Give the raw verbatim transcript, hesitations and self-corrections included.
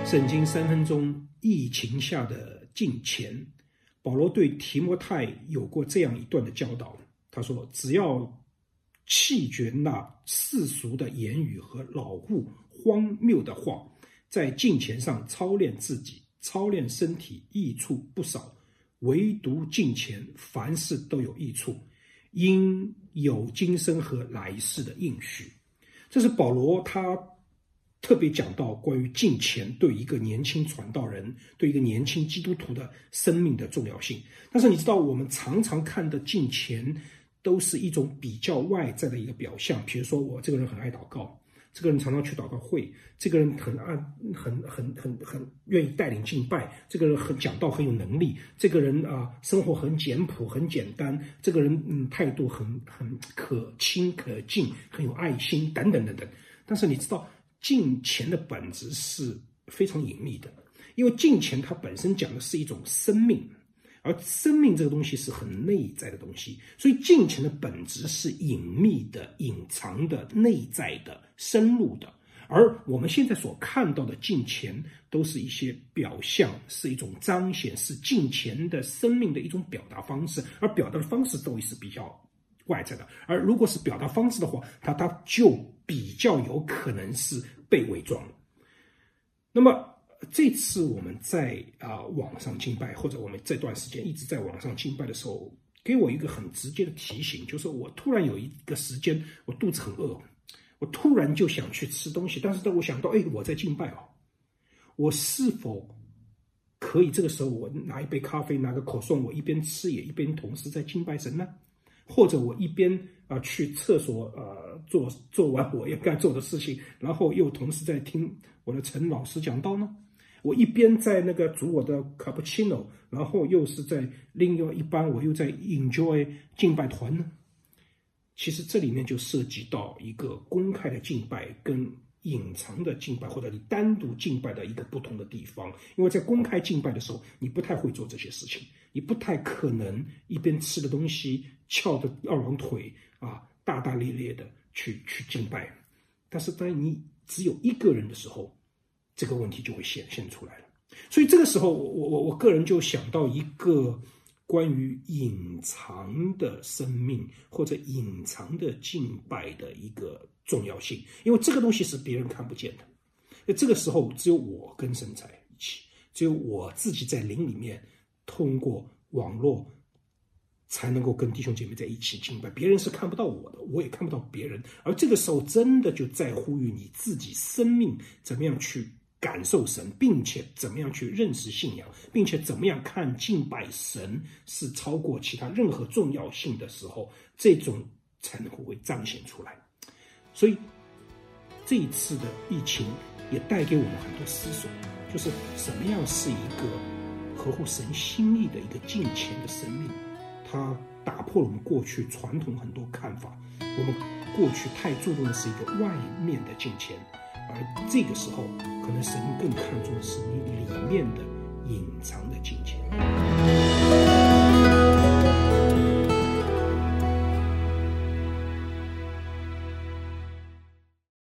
圣经三分钟，疫情下的敬虔。保罗对提摩太有过这样一段的教导，他说：只要弃绝那世俗的言语和老固荒谬的话，在敬虔上操练自己，操练身体，益处不少。唯独敬虔，凡事都有益处，因有今生和来世的应许。这是保罗他特别讲到关于敬虔对一个年轻传道人，对一个年轻基督徒的生命的重要性。但是你知道，我们常常看的敬虔都是一种比较外在的一个表象，比如说我这个人很爱祷告，这个人常常去祷告会，这个人很爱很很很很愿意带领敬拜，这个人很讲道很有能力，这个人啊生活很简朴很简单，这个人嗯态度很很可亲可敬，很有爱心等等等等。但是你知道，敬虔的本质是非常隐秘的，因为敬虔它本身讲的是一种生命，而生命这个东西是很内在的东西，所以敬虔的本质是隐秘的、隐藏的、内在的、深入的。而我们现在所看到的敬虔都是一些表象，是一种彰显，是敬虔的生命的一种表达方式，而表达的方式都是比较外在的。而如果是表达方式的话，它它就比较有可能是被伪装。那么这次我们在啊、呃、网上敬拜，或者我们这段时间一直在网上敬拜的时候，给我一个很直接的提醒，就是我突然有一个时间，我肚子很饿，我突然就想去吃东西，但是当我想到，哎，我在敬拜哦，我是否可以这个时候我拿一杯咖啡，拿个口颂，我一边吃也一边同时在敬拜神呢？或者我一边啊、呃、去厕所呃做做完我要该做的事情，然后又同时在听我的陈老师讲道呢？我一边在那个煮我的 cappuccino， 然后又是在另外一班我又在 enjoy 敬拜团呢？其实这里面就涉及到一个公开的敬拜跟隐藏的敬拜，或者你单独敬拜的一个不同的地方。因为在公开敬拜的时候，你不太会做这些事情，你不太可能一边吃的东西翘着二郎腿啊，大大咧咧的去去敬拜。但是当你只有一个人的时候，这个问题就会显现出来了。所以这个时候，我我我个人就想到一个关于隐藏的生命或者隐藏的敬拜的一个重要性，因为这个东西是别人看不见的。那这个时候只有我跟神在一起，只有我自己在灵里面通过网络才能够跟弟兄姐妹在一起敬拜，别人是看不到我的，我也看不到别人。而这个时候真的就在呼吁你自己生命怎么样去感受神，并且怎么样去认识信仰，并且怎么样看敬拜神是超过其他任何重要性的时候，这种才能够会彰显出来。所以这一次的疫情也带给我们很多思索，就是什么样是一个合乎神心意的一个敬虔的生命。它打破了我们过去传统很多看法，我们过去太注重的是一个外面的敬虔，而这个时候可能神更看重的是你里面的隐藏的敬虔。